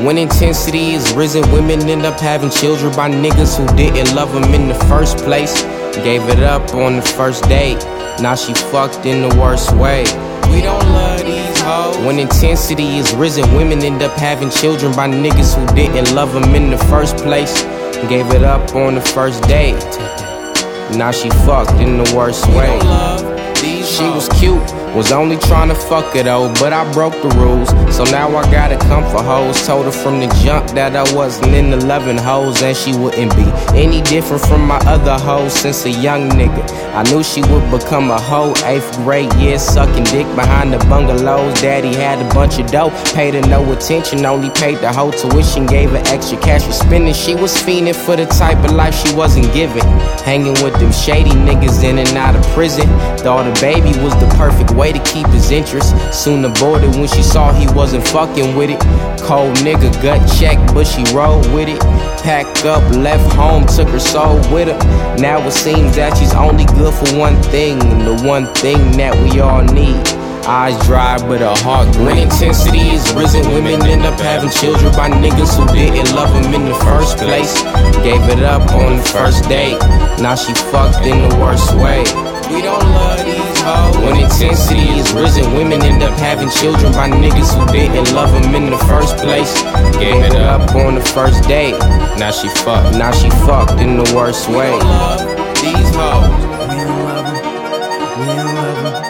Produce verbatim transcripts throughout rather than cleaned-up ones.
When intensity is risen, women end up having children by niggas who didn't love them in the first place. Gave it up on the first date, now she fucked in the worst way. We don't love these hoes. When intensity is risen, women end up having children by niggas who didn't love them in the first place. Gave it up on the first date, now she fucked in the worst way. She was cute, was only trying to fuck it though, but I broke the rules, so now I gotta come for hoes. Told her from the jump that I wasn't into loving hoes, and she wouldn't be any different from my other hoes since a young nigga. I knew she would become a hoe, eighth grade year, sucking dick behind the bungalows. Daddy had a bunch of dough, paid her no attention, only paid the whole tuition, gave her extra cash for spending. She was fiending for the type of life she wasn't giving, hanging with them shady niggas in and out of prison. Thought a baby was the perfect way to keep his interest. Soon aborted when she saw he wasn't fucking with it. Cold nigga, gut check, but she rolled with it. Packed up, left home, took her soul with her. Now it seems that she's only good for one thing, the one thing that we all need. Eyes dry, but her heart green. When intensity is risen, women end up having children by niggas who didn't love them in the first place. Gave it up on the first date, now she fucked in the worst way. We don't love these hoes. When intensity is risen, women end up having children by niggas who didn't love them in the first place. Gave it up on the first date, now she fucked, now she fucked in the worst way. We don't love these hoes. We don't love them. We don't love them.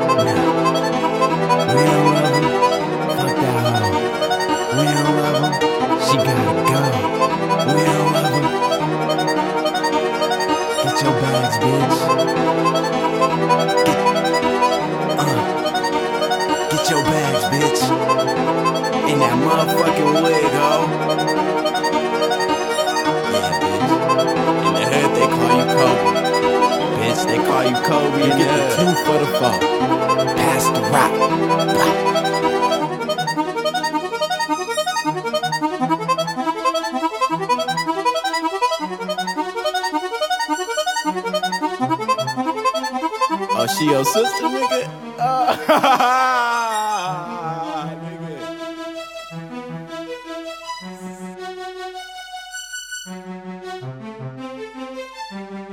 No. We don't love them. Fuck that hoe. We don't love them. She gotta go. We don't love them. Get your bags, bitch. Get your bags, bitch. In that motherfucking wig, ho. Yeah, bitch. In the hood, they call you Kobe. Bitch, they call you Kobe in the hood. Get the two for the four. Pass the rock. Oh, she your sister, nigga? Uh, nigga.